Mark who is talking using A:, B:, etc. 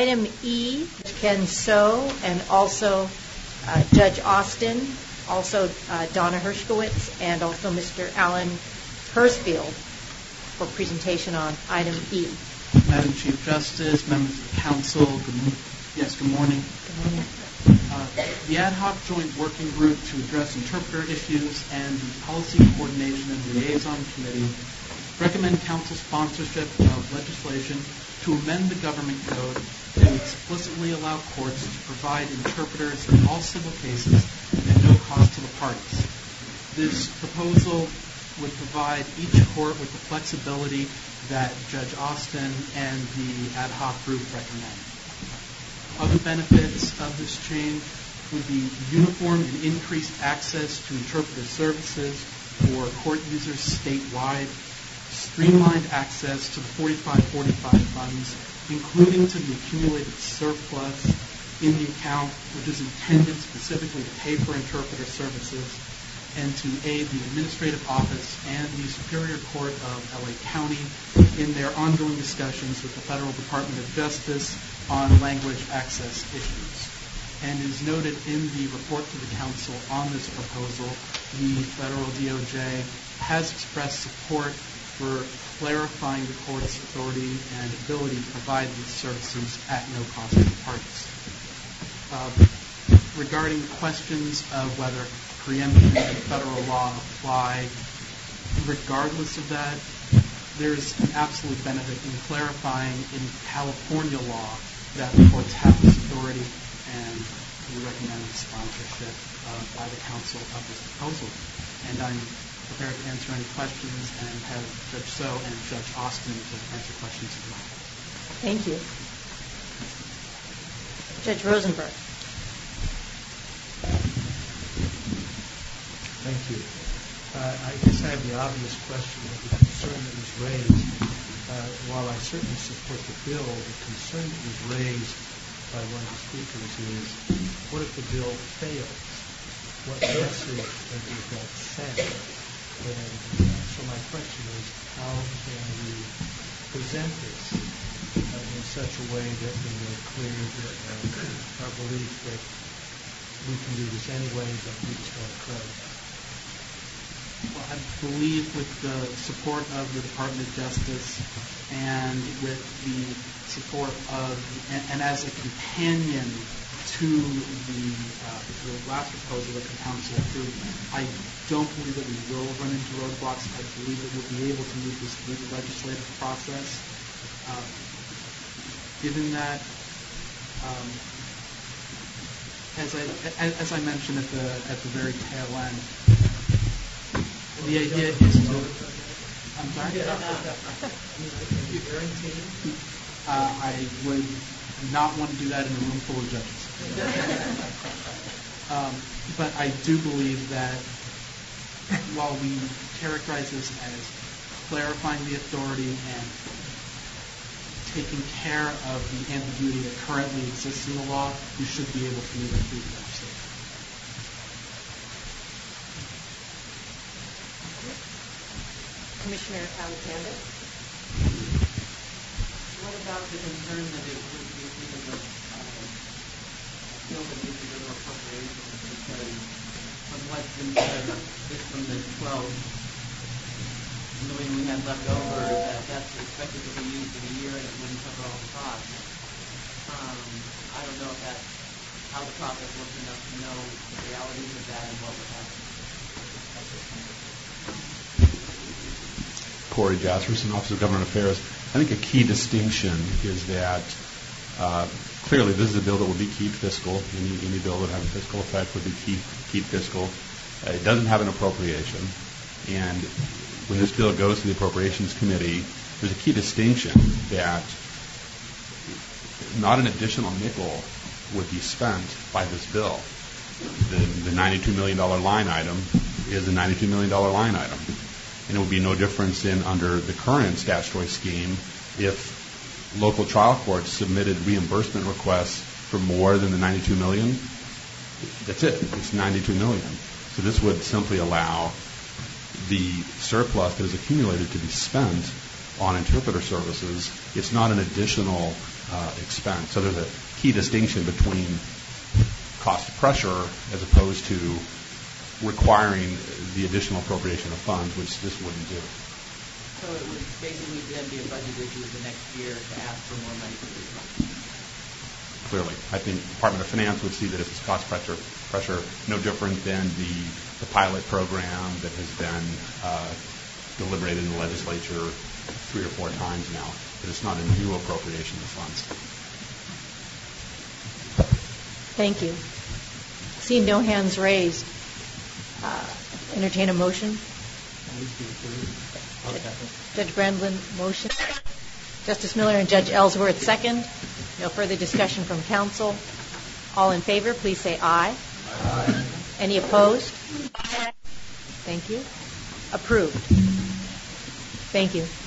A: Item E, Ken So, and also Judge Austin, also Donna Hershkowitz, and also Mr. Alan Hirschfield for presentation on item E.
B: Madam Chief Justice, members of the council, good morning.
A: Good morning.
B: The Ad Hoc Joint Working Group to address interpreter issues and the Policy Coordination and Liaison Committee recommend council sponsorship of legislation to amend the government code to explicitly allow courts to provide interpreters in all civil cases at no cost to the parties. This proposal would provide each court with the flexibility that Judge Austin and the ad hoc group recommend. Other benefits of this change would be uniform and increased access to interpreter services for court users statewide, streamlined access to the 4545 funds, including to the accumulated surplus in the account, which is intended specifically to pay for interpreter services, and to aid the administrative office and the Superior Court of LA County in their ongoing discussions with the Federal Department of Justice on language access issues. And as noted in the report to the council on this proposal, the federal DOJ has expressed support for clarifying the court's authority and ability to provide these services at no cost to the parties. Regarding questions of whether preemption and federal law apply, regardless of that, there's an absolute benefit in clarifying in California law that the courts have this authority, and we recommend the sponsorship by the council of this proposal. And I'm prepared to answer any questions and have Judge So and Judge Austin to answer questions as well.
A: Thank you. Judge Rosenberg.
C: Thank you. I guess I have the obvious question of the concern that was raised. While I certainly support the bill, the concern that was raised by one of the speakers is, what if the bill fails? What message does that send? And so my question is, how can we present this in such a way that we make clear that our belief that we can do this anyway, but we just don't occur?
B: Well, I believe with the support of the Department of Justice and with the support of, and as a companion to the last proposal that the council approved, I don't believe that we will run into roadblocks. I believe that we'll be able to move this through the legislative process. Given that, as I mentioned at the very tail end, the idea is to. I'm sorry. I would not want to do that in a room full of judges. But I do believe that while we characterize this as clarifying the authority and taking care of the ambiguity that currently exists in the law, we should be able to move it through the legislature.
A: Commissioner Alexander.
D: What about the concern that it would be because of bill that needs to go to appropriations, because from what's been said, just from the 12 million we had left over, that's expected to be used in a year and it wouldn't cover all the costs. I don't know if that's how the process works enough to know the realities of that and what would happen.
E: Corey Jasperson, Office of Government Affairs. I think a key distinction is that clearly this is a bill that would be keep fiscal. Any bill that would have a fiscal effect would be keep fiscal. It doesn't have an appropriation. And when this bill goes to the Appropriations Committee, there's a key distinction that not an additional nickel would be spent by this bill. The $92 million line item is a $92 million line item. And it would be no difference in under the current statutory scheme if local trial courts submitted reimbursement requests for more than the $92 million. That's it. It's $92 million. So this would simply allow the surplus that is accumulated to be spent on interpreter services. It's not an additional expense. So there's a key distinction between cost pressure as opposed to requiring the additional appropriation of funds, which this wouldn't do.
D: So it would basically then be a budget issue the next year to ask for more money for these funds.
E: Clearly, I think the Department of Finance would see that if it's cost pressure, no different than the pilot program that has been deliberated in the legislature 3 or 4 times now, but it's not a new appropriation of funds.
A: Thank you. Seeing no hands raised, entertain a motion. Judge Brandlin, motion. Justice Miller and Judge Ellsworth, second. No further discussion from counsel. All in favor, please say aye. Aye. Any opposed? Thank you. Approved. Thank you.